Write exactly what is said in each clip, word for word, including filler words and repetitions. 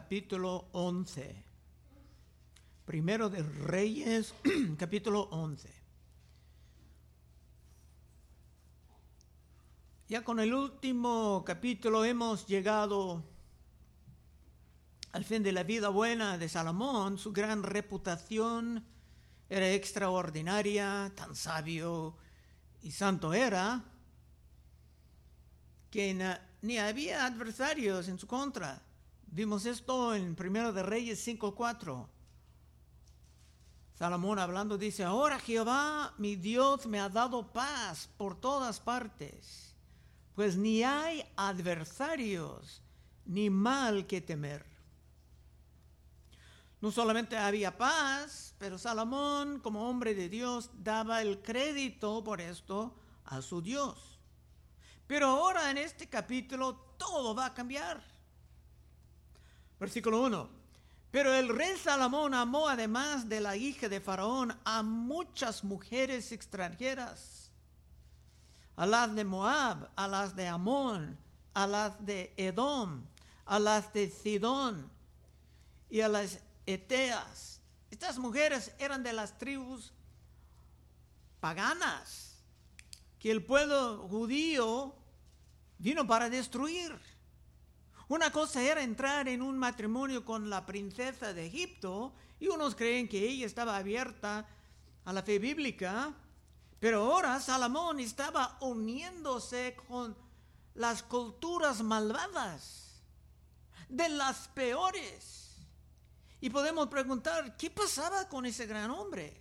capítulo once. Primero de Reyes, capítulo once. Ya con el último capítulo hemos llegado al fin de la vida buena de Salomón. Su gran reputación era extraordinaria, tan sabio y santo era, que na, ni había adversarios en su contra. Vimos esto en Primero de Reyes cinco cuatro. Salomón hablando dice: ahora Jehová mi Dios me ha dado paz por todas partes, pues ni hay adversarios ni mal que temer. No solamente había paz, pero Salomón, como hombre de Dios, daba el crédito por esto a su Dios. Pero ahora en este capítulo todo va a cambiar. Versículo uno. Pero el rey Salomón amó, además de la hija de Faraón, a muchas mujeres extranjeras, a las de Moab, a las de Amón, a las de Edom, a las de Sidón y a las eteas. Estas mujeres eran de las tribus paganas que el pueblo judío vino para destruir. Una cosa era entrar en un matrimonio con la princesa de Egipto, y unos creen que ella estaba abierta a la fe bíblica, pero ahora Salomón estaba uniéndose con las culturas malvadas, de las peores. Y podemos preguntar, ¿qué pasaba con ese gran hombre?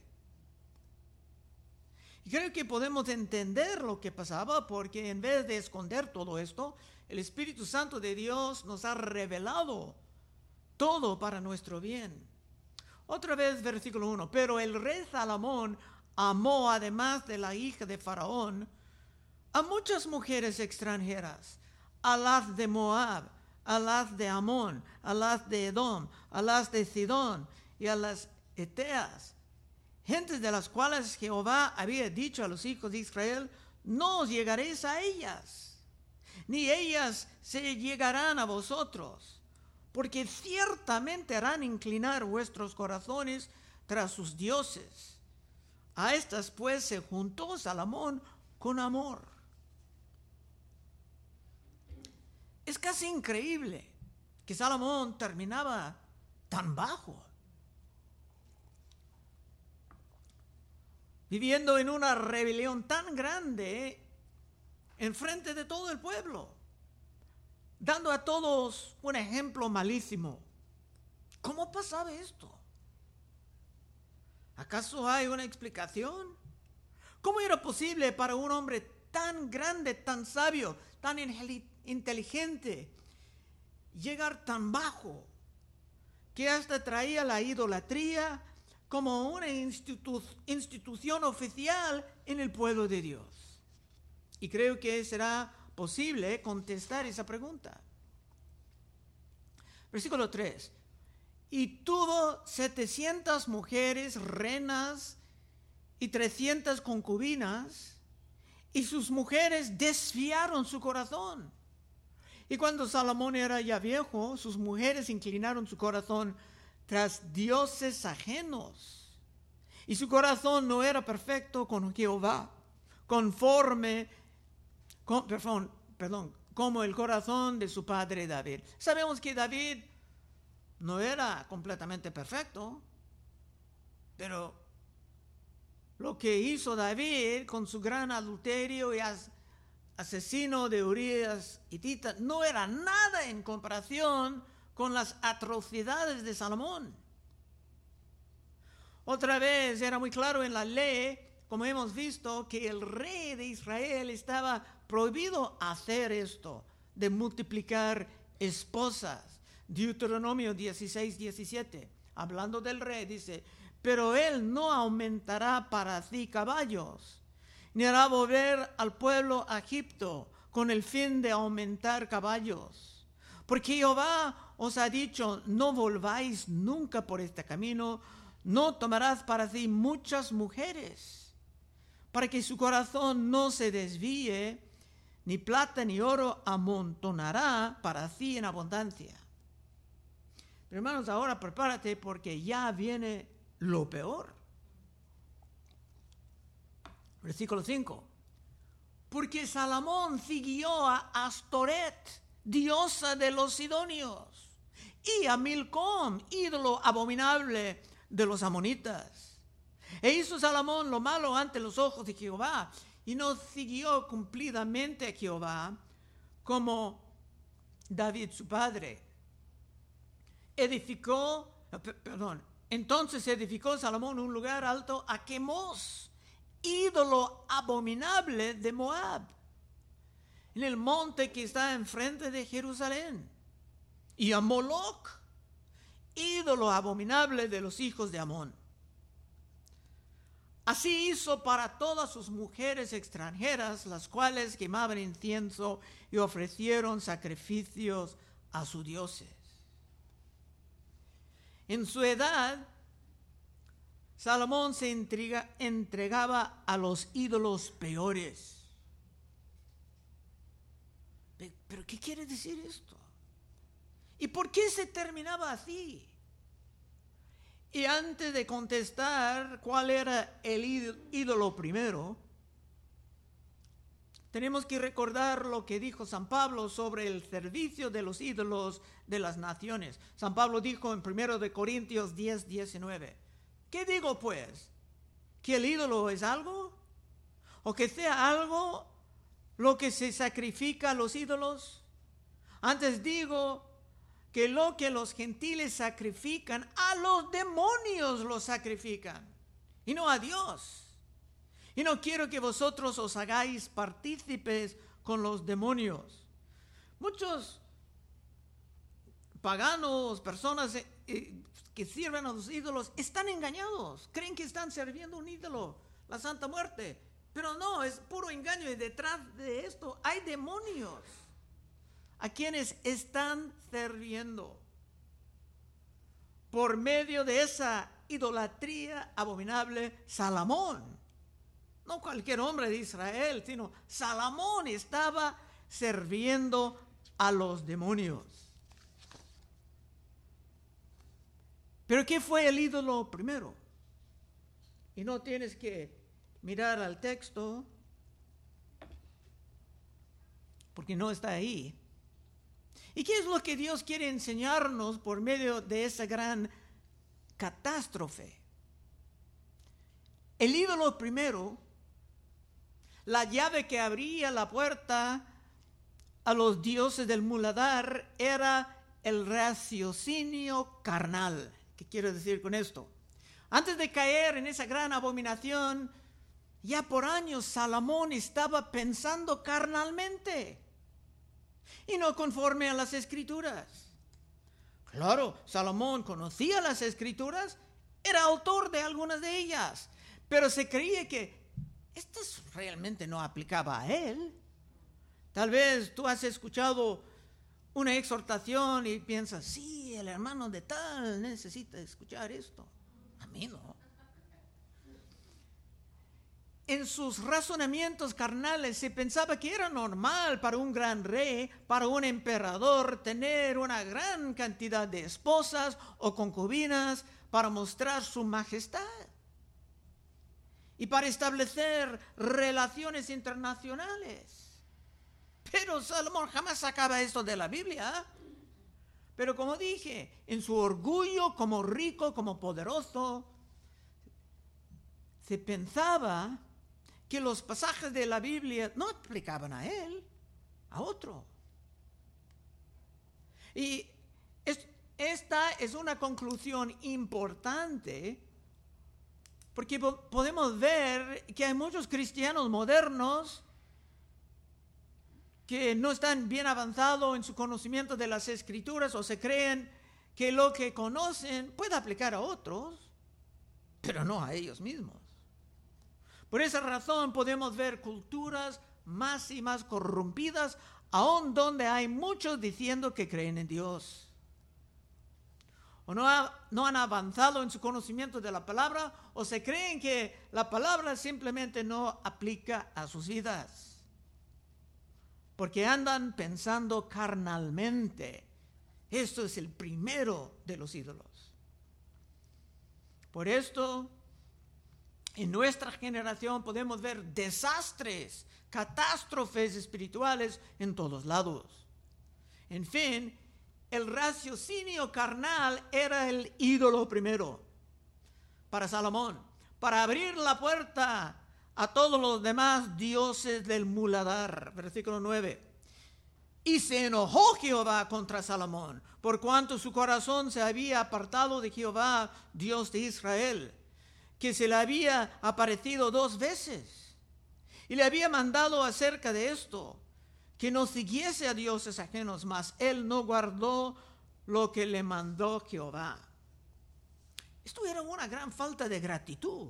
Y creo que podemos entender lo que pasaba, porque en vez de esconder todo esto, el Espíritu Santo de Dios nos ha revelado todo para nuestro bien. Otra vez, versículo uno. Pero el rey Salomón amó, además de la hija de Faraón, a muchas mujeres extranjeras, a las de Moab, a las de Amón, a las de Edom, a las de Sidón y a las eteas, gentes de las cuales Jehová había dicho a los hijos de Israel: no os llegaréis a ellas, ni ellas se llegarán a vosotros, porque ciertamente harán inclinar vuestros corazones tras sus dioses. A estas pues se juntó Salomón con amor. Es casi increíble que Salomón terminaba tan bajo, viviendo en una rebelión tan grande en frente de todo el pueblo, dando a todos un ejemplo malísimo. ¿Cómo pasaba esto? ¿Acaso hay una explicación? ¿Cómo era posible para un hombre tan grande, tan sabio, tan inteligente, llegar tan bajo, que hasta traía la idolatría como una institu- institución oficial en el pueblo de Dios? Y creo que será posible contestar esa pregunta. Versículo tres. Y tuvo setecientas mujeres reinas y trescientas concubinas, y sus mujeres desviaron su corazón. Y cuando Salomón era ya viejo, sus mujeres inclinaron su corazón tras dioses ajenos, y su corazón no era perfecto con Jehová, conforme Con, perdón, perdón, como el corazón de su padre David. Sabemos que David no era completamente perfecto, pero lo que hizo David con su gran adulterio y as, asesino de Urías hitita no era nada en comparación con las atrocidades de Salomón. Otra vez era muy claro en la ley, como hemos visto, que el rey de Israel estaba prohibido hacer esto, de multiplicar esposas. Deuteronomio dieciséis diecisiete, hablando del rey, dice: pero él no aumentará para sí caballos, ni hará volver al pueblo a Egipto con el fin de aumentar caballos. Porque Jehová os ha dicho: no volváis nunca por este camino, no tomarás para sí muchas mujeres, para que su corazón no se desvíe, ni plata ni oro amontonará para sí en abundancia. Hermanos, ahora prepárate porque ya viene lo peor. Versículo cinco. Porque Salomón siguió a Astoret, diosa de los sidonios, y a Milcom, ídolo abominable de los amonitas. E hizo Salomón lo malo ante los ojos de Jehová, y no siguió cumplidamente a Jehová como David su padre. Edificó, perdón, entonces edificó Salomón un lugar alto a Quemos, ídolo abominable de Moab, en el monte que está enfrente de Jerusalén, y a Moloc, ídolo abominable de los hijos de Amón. Así hizo para todas sus mujeres extranjeras, las cuales quemaban incienso y ofrecieron sacrificios a sus dioses. En su edad, Salomón se entrega, entregaba a los ídolos peores. ¿Pero qué quiere decir esto? ¿Y por qué se terminaba así? Y antes de contestar cuál era el ídolo primero, tenemos que recordar lo que dijo San Pablo sobre el servicio de los ídolos de las naciones. San Pablo dijo en primero de Corintios diez, diecinueve, ¿qué digo pues? ¿Que el ídolo es algo? ¿O que sea algo lo que se sacrifica a los ídolos? Antes digo que lo que los gentiles sacrifican, a los demonios lo sacrifican, y no a Dios. Y no quiero que vosotros os hagáis partícipes con los demonios. Muchos paganos, personas eh, que sirven a los ídolos, están engañados. Creen que están sirviendo un ídolo, la Santa Muerte. Pero no, es puro engaño. Y detrás de esto hay demonios a quienes están sirviendo por medio de esa idolatría abominable. Salomón, no cualquier hombre de Israel, sino Salomón estaba sirviendo a los demonios. Pero ¿qué fue el ídolo primero? Y no tienes que mirar al texto porque no está ahí. ¿Y qué es lo que Dios quiere enseñarnos por medio de esa gran catástrofe? El ídolo primero, la llave que abría la puerta a los dioses del muladar, era el raciocinio carnal. ¿Qué quiero decir con esto? Antes de caer en esa gran abominación, ya por años Salomón estaba pensando carnalmente y no conforme a las Escrituras. Claro, Salomón conocía las Escrituras, era autor de algunas de ellas, pero se creía que esto realmente no aplicaba a él. Tal vez tú has escuchado una exhortación y piensas, sí, el hermano de tal necesita escuchar esto. A mí no. En sus razonamientos carnales se pensaba que era normal para un gran rey, para un emperador, tener una gran cantidad de esposas o concubinas para mostrar su majestad y para establecer relaciones internacionales. Pero Salomón jamás sacaba esto de la Biblia. Pero como dije, en su orgullo como rico, como poderoso, se pensaba que los pasajes de la Biblia no aplicaban a él, a otro. Y es, esta es una conclusión importante, porque po- podemos ver que hay muchos cristianos modernos que no están bien avanzados en su conocimiento de las Escrituras, o se creen que lo que conocen puede aplicar a otros, pero no a ellos mismos. Por esa razón podemos ver culturas más y más corrompidas, aun donde hay muchos diciendo que creen en Dios. O no, ha, no han avanzado en su conocimiento de la palabra, o se creen que la palabra simplemente no aplica a sus vidas, porque andan pensando carnalmente Esto es el primero de los ídolos. Por esto, en nuestra generación podemos ver desastres, catástrofes espirituales en todos lados. En fin, el raciocinio carnal era el ídolo primero para Salomón, para abrir la puerta a todos los demás dioses del muladar. Versículo nueve. Y se enojó Jehová contra Salomón, por cuanto su corazón se había apartado de Jehová, Dios de Israel, que se le había aparecido dos veces, y le había mandado acerca de esto, que no siguiese a dioses ajenos, mas él no guardó lo que le mandó Jehová. Esto era una gran falta de gratitud.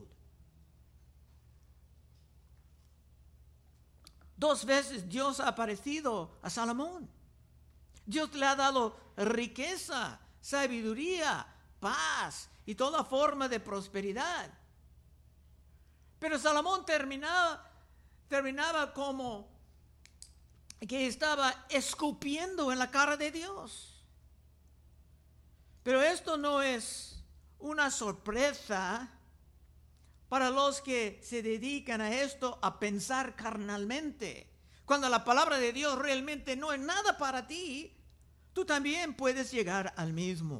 Dos veces Dios ha aparecido a Salomón. Dios le ha dado riqueza, sabiduría, paz y toda forma de prosperidad. Pero Salomón terminaba, terminaba como que estaba escupiendo en la cara de Dios. Pero esto no es una sorpresa para los que se dedican a esto, a pensar carnalmente. Cuando la palabra de Dios realmente no es nada para ti, tú también puedes llegar al mismo.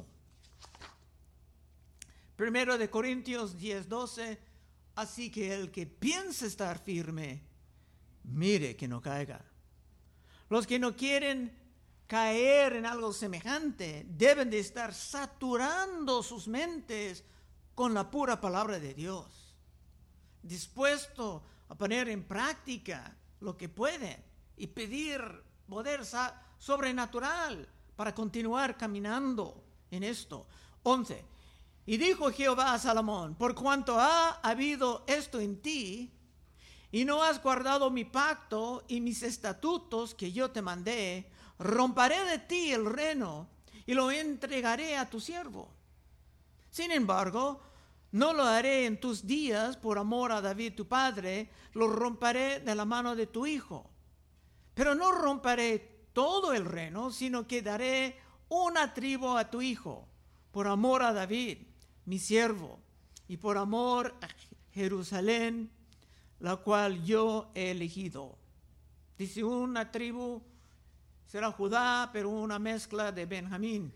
Primero de Corintios diez, doce, así que el que piensa estar firme, mire que no caiga. Los que no quieren caer en algo semejante deben de estar saturando sus mentes con la pura palabra de Dios, dispuesto a poner en práctica lo que pueden y pedir poder sobrenatural para continuar caminando en esto. once. Y dijo Jehová a Salomón, por cuanto ha habido esto en ti, y no has guardado mi pacto y mis estatutos que yo te mandé, romperé de ti el reino y lo entregaré a tu siervo. Sin embargo, no lo haré en tus días por amor a David tu padre, lo romperé de la mano de tu hijo. Pero no romperé todo el reino, sino que daré una tribu a tu hijo, por amor a David, mi siervo, y por amor a Jerusalén, la cual yo he elegido. Dice, una tribu será Judá, pero una mezcla de Benjamín.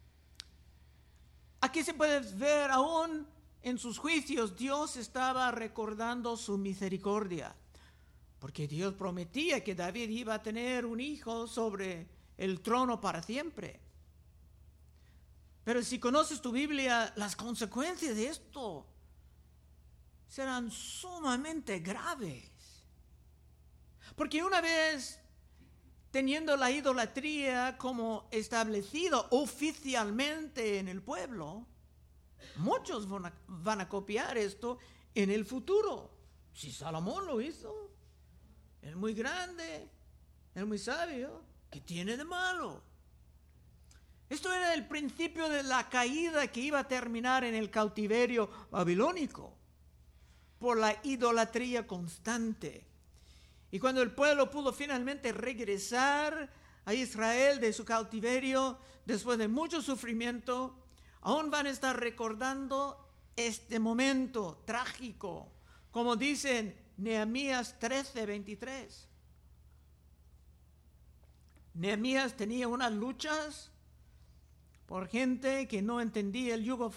Aquí se puede ver aún en sus juicios, Dios estaba recordando su misericordia, porque Dios prometía que David iba a tener un hijo sobre el trono para siempre. Pero si conoces tu Biblia, las consecuencias de esto serán sumamente graves. Porque una vez teniendo la idolatría como establecido oficialmente en el pueblo, muchos van a, van a copiar esto en el futuro. Si Salomón lo hizo, es muy grande, es muy sabio, ¿qué tiene de malo? Esto era el principio de la caída que iba a terminar en el cautiverio babilónico por la idolatría constante. Y cuando el pueblo pudo finalmente regresar a Israel de su cautiverio, después de mucho sufrimiento, aún van a estar recordando este momento trágico, como dicen Nehemías trece, veintitrés. Nehemías tenía unas luchas por gente que no entendía el yugo,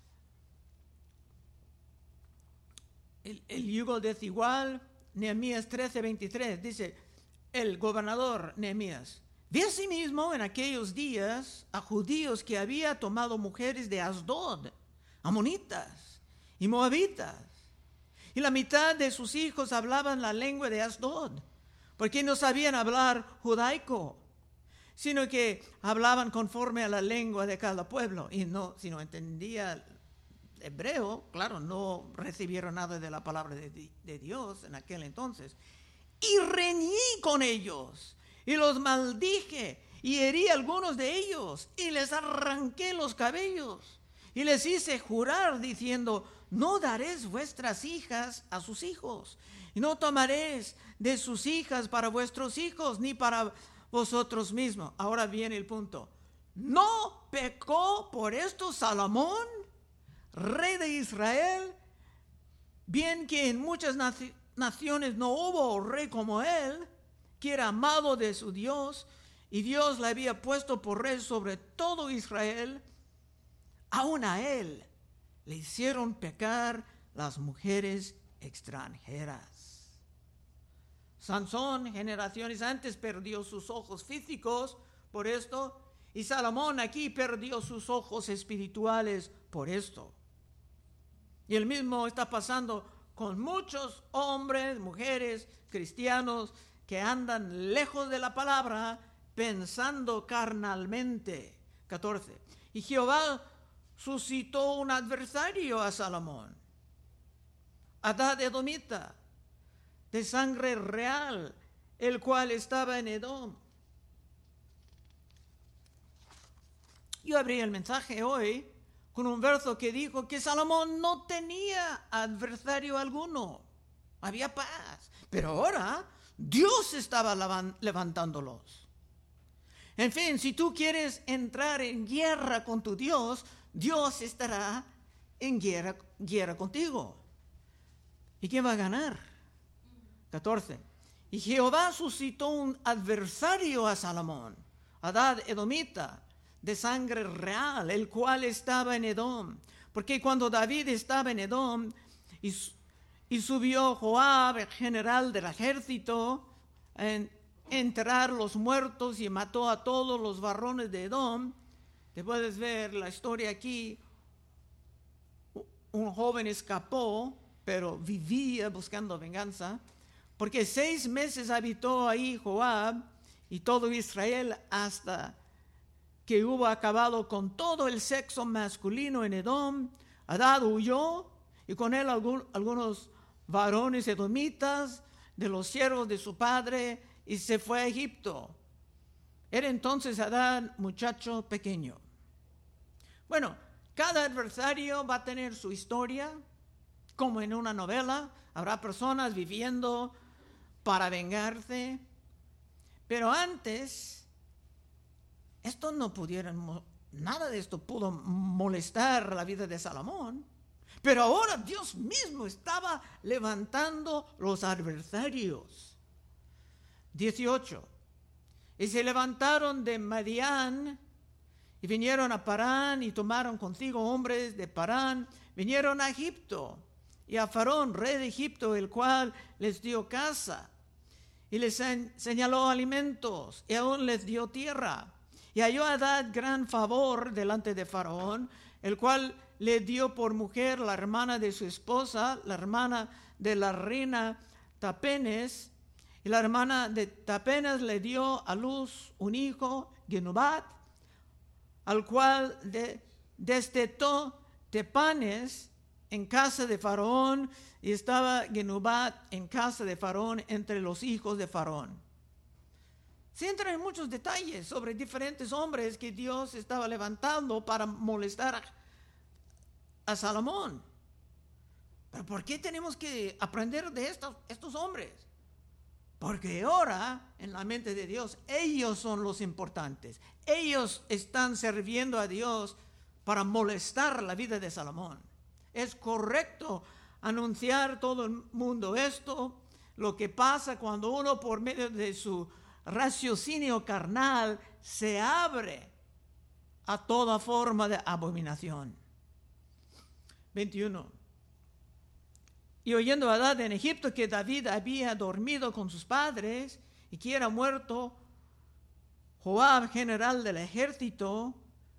el, el yugo desigual. Nehemías trece, veintitrés dice, el gobernador Nehemías, vi asimismo en aquellos días a judíos que había tomado mujeres de Asdod, amonitas y moabitas, y la mitad de sus hijos hablaban la lengua de Asdod, porque no sabían hablar judaico, sino que hablaban conforme a la lengua de cada pueblo, y no, si no entendía hebreo, claro, no recibieron nada de la palabra de, de Dios en aquel entonces. Y reñí con ellos, y los maldije, y herí a algunos de ellos, y les arranqué los cabellos, y les hice jurar diciendo, no daréis vuestras hijas a sus hijos, y no tomaréis de sus hijas para vuestros hijos, ni para vosotros mismos. Ahora viene el punto. ¿No pecó por esto Salomón, rey de Israel? Bien que en muchas naci- naciones no hubo rey como él, que era amado de su Dios, y Dios le había puesto por rey sobre todo Israel. Aún a él le hicieron pecar las mujeres extranjeras. Sansón, generaciones antes, perdió sus ojos físicos por esto, y Salomón aquí perdió sus ojos espirituales por esto. Y el mismo está pasando con muchos hombres, mujeres, cristianos que andan lejos de la palabra, pensando carnalmente. catorce. Y Jehová suscitó un adversario a Salomón, Hadad edomita, de sangre real, el cual estaba en Edom. Yo abrí el mensaje hoy con un verso que dijo que Salomón no tenía adversario alguno, había paz, pero ahora Dios estaba levantándolos. En fin, si tú quieres entrar en guerra con tu Dios, Dios estará en guerra, guerra contigo. ¿Y quién va a ganar? catorce. Y Jehová suscitó un adversario a Salomón, Hadad edomita, de sangre real, el cual estaba en Edom. Porque cuando David estaba en Edom y, y subió Joab, el general del ejército, en enterrar los muertos y mató a todos los varones de Edom. Te puedes ver la historia aquí. Un joven escapó, pero vivía buscando venganza, porque seis meses habitó ahí Joab y todo Israel hasta que hubo acabado con todo el sexo masculino en Edom. Hadad huyó y con él algún, algunos varones edomitas de los siervos de su padre y se fue a Egipto. Era entonces Hadad muchacho pequeño. Bueno, cada adversario va a tener su historia, como en una novela. Habrá personas viviendo para vengarse, pero antes esto no pudieron, nada de esto pudo molestar la vida de Salomón, pero ahora Dios mismo estaba levantando los adversarios. dieciocho. Y se levantaron de Madián y vinieron a Parán y tomaron consigo hombres de Parán, vinieron a Egipto y a Faraón, rey de Egipto, el cual les dio casa y les señaló alimentos y aún les dio tierra. Y halló a Hadad gran favor delante de Faraón, el cual le dio por mujer la hermana de su esposa, la hermana de la reina Tapenes. Y la hermana de Tapenes le dio a luz un hijo, Genubat, al cual de, destetó Tepanes en casa de Faraón, y estaba Genubat en casa de Faraón entre los hijos de Faraón. Se entran en muchos detalles sobre diferentes hombres que Dios estaba levantando para molestar a, a Salomón. Pero ¿por qué tenemos que aprender de estos, estos hombres? Porque ahora, en la mente de Dios, ellos son los importantes. Ellos están sirviendo a Dios para molestar la vida de Salomón. Es correcto anunciar a todo el mundo esto, lo que pasa cuando uno por medio de su raciocinio carnal se abre a toda forma de abominación. veintiuno. Y oyendo a Hadad en Egipto que David había dormido con sus padres y que era muerto Joab, general del ejército,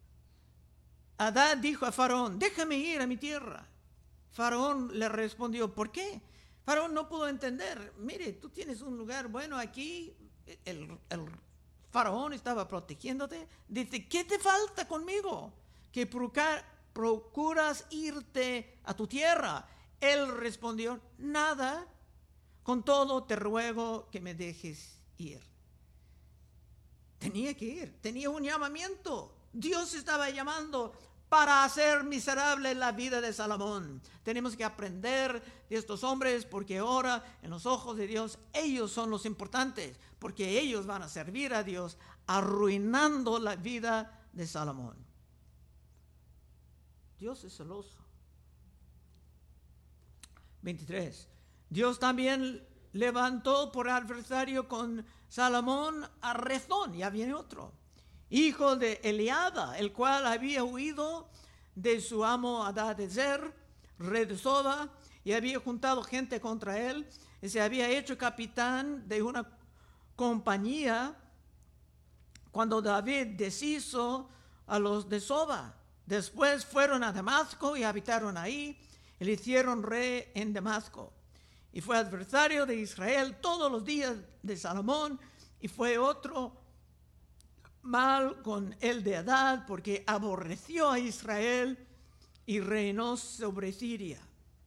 Hadad dijo a Faraón: déjame ir a mi tierra. Faraón le respondió: ¿por qué? Faraón no pudo entender. Mire, tú tienes un lugar bueno aquí. El, el Faraón estaba protegiéndote. Dice: ¿qué te falta conmigo? Que procurar, procuras irte a tu tierra. Él respondió: nada, con todo te ruego que me dejes ir. Tenía que ir, tenía un llamamiento. Dios estaba llamando para hacer miserable la vida de Salomón. Tenemos que aprender de estos hombres, porque ahora en los ojos de Dios ellos son los importantes, porque ellos van a servir a Dios arruinando la vida de Salomón. Dios es celoso. veintitrés. Dios también levantó por adversario con Salomón a Rezón, ya viene otro, hijo de Eliada, el cual había huido de su amo Hadadezer, rey de Soba, y había juntado gente contra él, y se había hecho capitán de una compañía cuando David deshizo a los de Soba. Después fueron a Damasco y habitaron ahí, y le hicieron rey en Damasco. Y fue adversario de Israel todos los días de Salomón, y fue otro mal con el de Hadad, porque aborreció a Israel y reinó sobre Siria.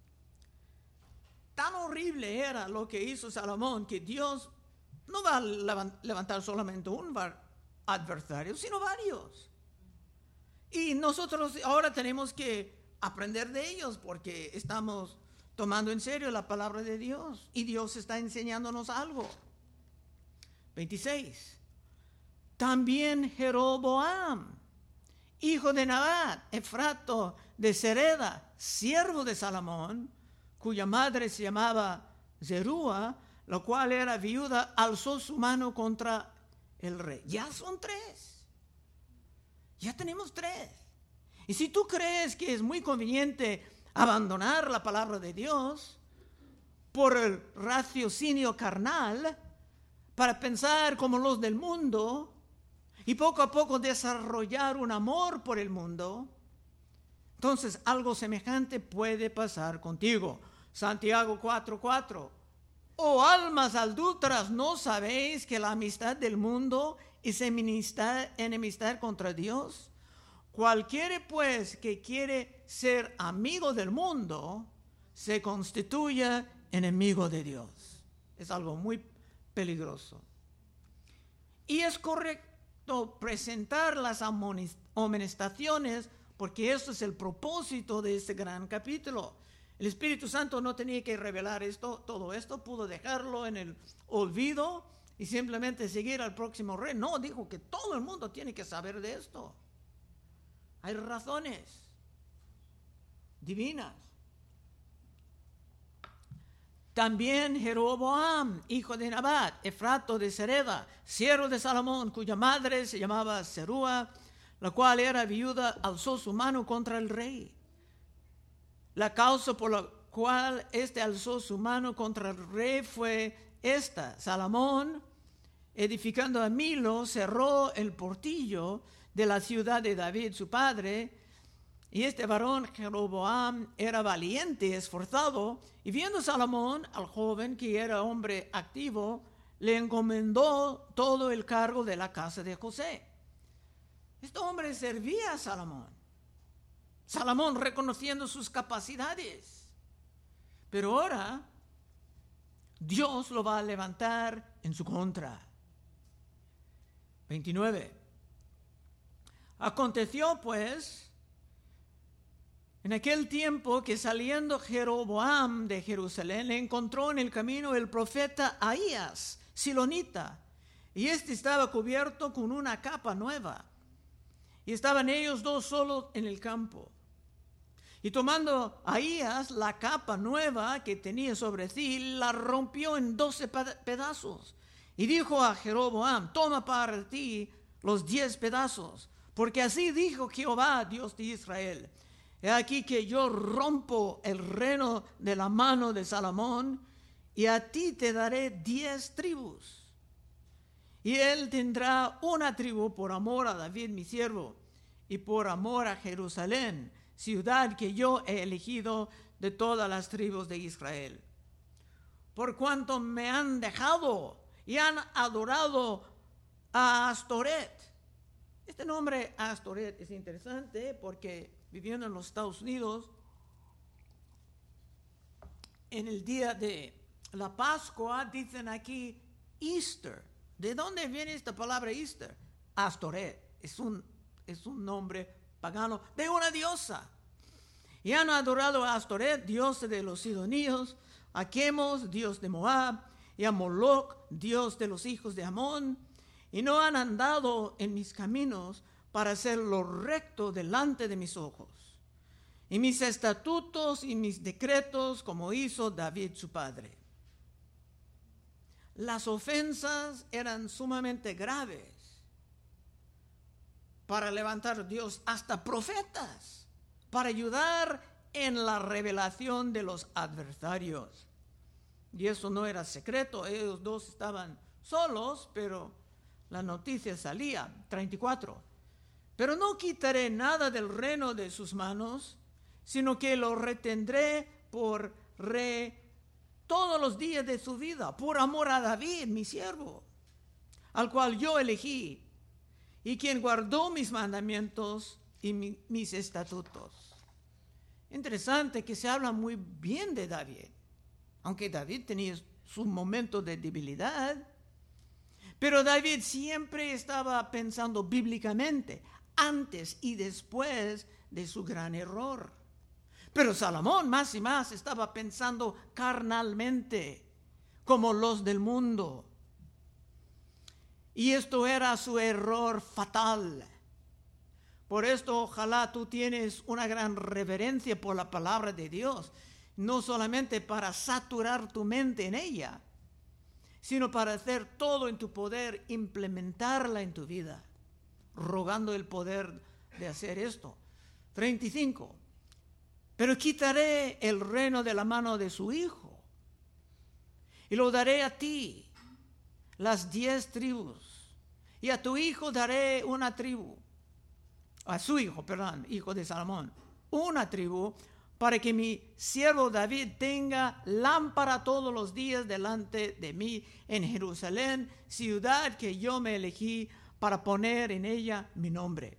Tan horrible era lo que hizo Salomón, que Dios no va a levantar solamente un adversario, sino varios. Y nosotros ahora tenemos que aprender de ellos, porque estamos tomando en serio la palabra de Dios, y Dios está enseñándonos algo. veintiséis. También Jeroboam, hijo de Nabat, efrato de Sereda, siervo de Salomón, cuya madre se llamaba Zerúa, la cual era viuda, alzó su mano contra el rey. Ya son tres. Ya tenemos tres. Y si tú crees que es muy conveniente abandonar la palabra de Dios por el raciocinio carnal, para pensar como los del mundo y poco a poco desarrollar un amor por el mundo, entonces algo semejante puede pasar contigo. Santiago cuatro cuatro. Oh almas adúlteras, ¿no sabéis que la amistad del mundo es enemistad, enemistad contra Dios? Cualquiera pues que quiere ser amigo del mundo se constituye enemigo de Dios. Es algo muy peligroso. Y es correcto presentar las amonestaciones, porque eso es el propósito de este gran capítulo. El Espíritu Santo no tenía que revelar esto, todo esto, pudo dejarlo en el olvido y simplemente seguir al próximo rey. No, dijo que todo el mundo tiene que saber de esto. Hay razones divinas. También Jeroboam, hijo de Nabat, efrato de Sereda, siervo de Salomón, cuya madre se llamaba Zerúa, la cual era viuda, alzó su mano contra el rey. La causa por la cual éste alzó su mano contra el rey fue esta: Salomón, edificando a Milo, cerró el portillo de la ciudad de David, su padre, y este varón Jeroboam era valiente y esforzado, y viendo Salomón al joven, que era hombre activo, le encomendó todo el cargo de la casa de José. Este hombre servía a Salomón. Salomón reconociendo sus capacidades. Pero ahora Dios lo va a levantar en su contra. veintinueve. Aconteció pues en aquel tiempo que saliendo Jeroboam de Jerusalén, le encontró en el camino el profeta Ahías, silonita, y éste estaba cubierto con una capa nueva, y estaban ellos dos solos en el campo. Y tomando Ahías la capa nueva que tenía sobre sí, la rompió en doce pedazos, y dijo a Jeroboam: toma para ti los diez pedazos, porque así dijo Jehová, Dios de Israel: he aquí que yo rompo el reino de la mano de Salomón, y a ti te daré diez tribus. Y él tendrá una tribu por amor a David mi siervo, y por amor a Jerusalén, ciudad que yo he elegido de todas las tribus de Israel. Por cuanto me han dejado y han adorado a Astoret. Este nombre Astoret es interesante porque viviendo en los Estados Unidos, en el día de la Pascua dicen aquí Easter. ¿De dónde viene esta palabra Easter? Astoret. Es un, es un nombre pagano de una diosa. Y han adorado a Astoret, dios de los sidoníos, a Chemos, dios de Moab, y a Moloc, dios de los hijos de Amón, y no han andado en mis caminos, para hacer lo recto delante de mis ojos, y mis estatutos y mis decretos, como hizo David su padre. Las ofensas eran sumamente graves para levantar Dios hasta profetas, para ayudar en la revelación de los adversarios. Y eso no era secreto, ellos dos estaban solos, pero la noticia salía. treinta y cuatro. Pero no quitaré nada del reino de sus manos, sino que lo retendré por rey todos los días de su vida, por amor a David, mi siervo, al cual yo elegí, y quien guardó mis mandamientos y mi, mis estatutos. Interesante que se habla muy bien de David, aunque David tenía su momento de debilidad, pero David siempre estaba pensando bíblicamente, antes y después de su gran error. Pero Salomón más y más estaba pensando carnalmente, como los del mundo. Y esto era su error fatal. Por esto, ojalá tú tienes una gran reverencia por la palabra de Dios, no solamente para saturar tu mente en ella, sino para hacer todo en tu poder, implementarla en tu vida, rogando el poder de hacer esto. treinta y cinco. Pero quitaré el reino de la mano de su hijo, y lo daré a ti, las diez tribus, y a tu hijo daré una tribu, a su hijo, perdón, hijo de Salomón, una tribu, para que mi siervo David tenga lámpara todos los días delante de mí en Jerusalén, ciudad que yo me elegí para poner en ella mi nombre.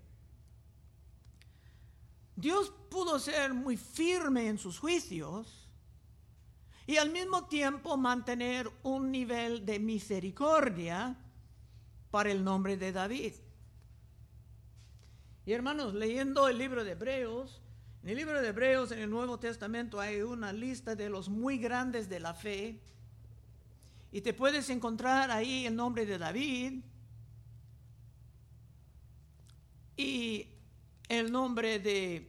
Dios pudo ser muy firme en sus juicios y al mismo tiempo mantener un nivel de misericordia para el nombre de David. Y hermanos, leyendo el libro de Hebreos, en el libro de Hebreos, en el Nuevo Testamento, hay una lista de los muy grandes de la fe, y te puedes encontrar ahí el nombre de David y el nombre de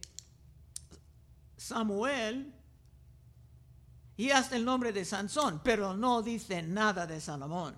Samuel y hasta el nombre de Sansón, pero no dice nada de Salomón.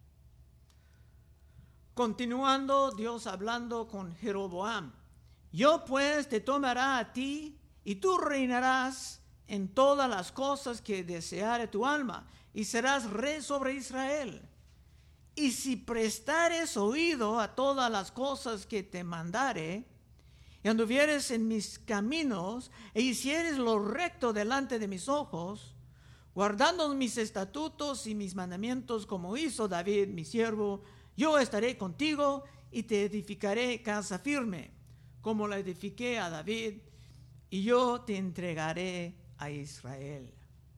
Continuando, Dios hablando con Jeroboam: yo pues te tomará a ti, y tú reinarás en todas las cosas que deseare tu alma, y serás rey sobre Israel. Y si prestares oído a todas las cosas que te mandare, y anduvieres en mis caminos, e hicieres lo recto delante de mis ojos, guardando mis estatutos y mis mandamientos, como hizo David mi siervo, yo estaré contigo y te edificaré casa firme, como la edifiqué a David, y yo te entregaré a Israel.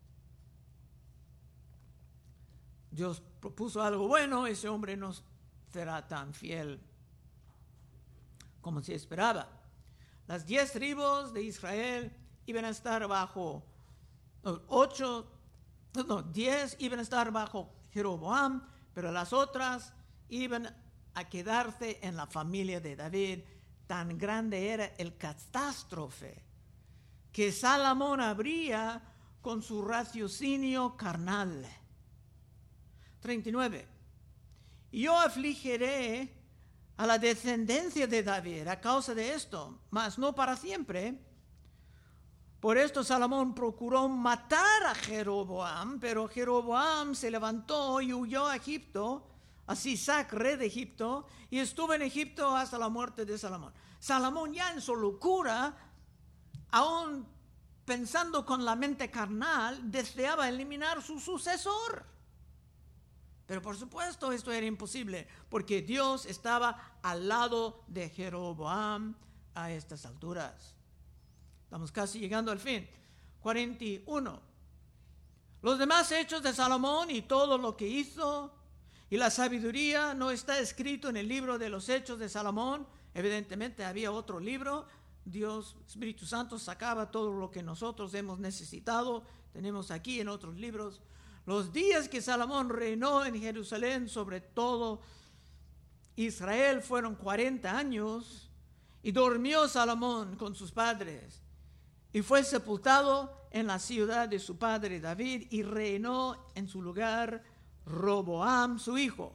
Dios propuso algo bueno, ese hombre no será tan fiel como se esperaba. Las diez tribus de Israel iban a estar bajo, ocho, no, diez iban a estar bajo Jeroboam, pero las otras iban a quedarse en la familia de David. Tan grande era el catástrofe que Salomón habría con su raciocinio carnal. treinta y nueve. Yo afligiré a la descendencia de David a causa de esto, mas no para siempre. Por esto Salomón procuró matar a Jeroboam, pero Jeroboam se levantó y huyó a Egipto, a Sisac, rey de Egipto, y estuvo en Egipto hasta la muerte de Salomón. Salomón, ya en su locura, aún pensando con la mente carnal, deseaba eliminar su sucesor. Pero por supuesto esto era imposible, porque Dios estaba al lado de Jeroboam a estas alturas. Estamos casi llegando al fin. cuarenta y uno. Los demás hechos de Salomón y todo lo que hizo y la sabiduría no está escrito en el libro de los hechos de Salomón. Evidentemente había otro libro. Dios, Espíritu Santo, sacaba todo lo que nosotros hemos necesitado. Tenemos aquí en otros libros. Los días que Salomón reinó en Jerusalén sobre todo Israel fueron cuarenta años, Y durmió Salomón con sus padres, y fue sepultado en la ciudad de su padre David, y reinó en su lugar Roboam, su hijo.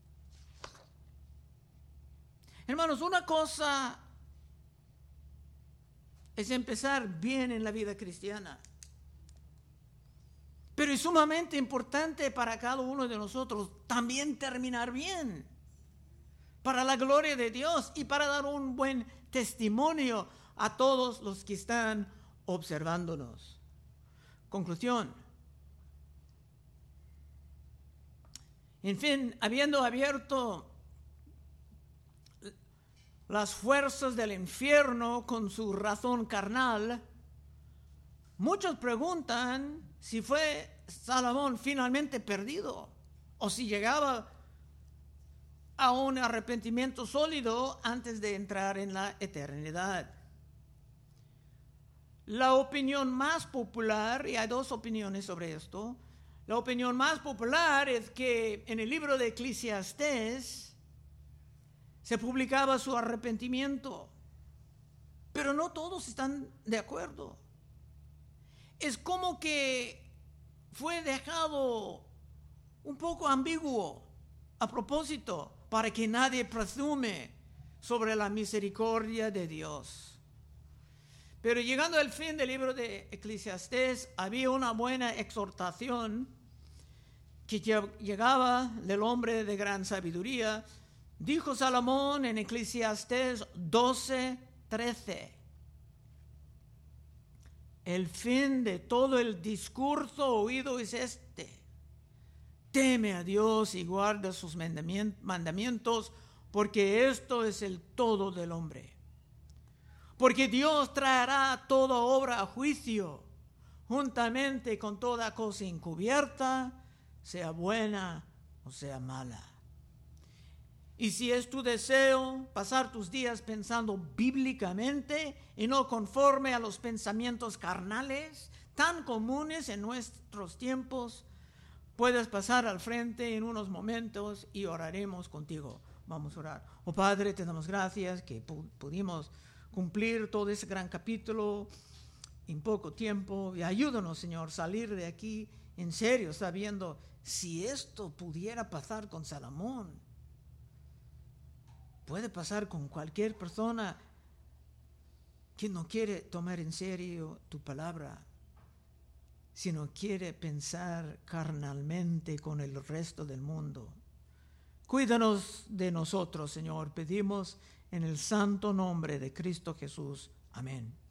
Hermanos, una cosa es empezar bien en la vida cristiana, pero es sumamente importante para cada uno de nosotros también terminar bien, para la gloria de Dios y para dar un buen testimonio a todos los que están observándonos. Conclusión. En fin, habiendo abierto las fuerzas del infierno con su razón carnal, muchos preguntan si fue Salomón finalmente perdido o si llegaba a un arrepentimiento sólido antes de entrar en la eternidad. La opinión más popular, y hay dos opiniones sobre esto, la opinión más popular es que en el libro de Eclesiastés se publicaba su arrepentimiento, pero no todos están de acuerdo. Es como que fue dejado un poco ambiguo a propósito, para que nadie presume sobre la misericordia de Dios. Pero llegando al fin del libro de Eclesiastés, había una buena exhortación que llegaba del hombre de gran sabiduría. Dijo Salomón en Eclesiastés doce, trece: el fin de todo el discurso oído es este: teme a Dios y guarda sus mandamientos, porque esto es el todo del hombre. Porque Dios traerá toda obra a juicio, juntamente con toda cosa encubierta, sea buena o sea mala. Y si es tu deseo pasar tus días pensando bíblicamente y no conforme a los pensamientos carnales tan comunes en nuestros tiempos, puedes pasar al frente en unos momentos y oraremos contigo. Vamos a orar. Oh Padre, te damos gracias que pu- pudimos cumplir todo ese gran capítulo en poco tiempo. Y ayúdanos, Señor, salir de aquí en serio, sabiendo si esto pudiera pasar con Salomón, puede pasar con cualquier persona que no quiere tomar en serio tu palabra, sino quiere pensar carnalmente con el resto del mundo. Cuídanos de nosotros, Señor, pedimos en el santo nombre de Cristo Jesús. Amén.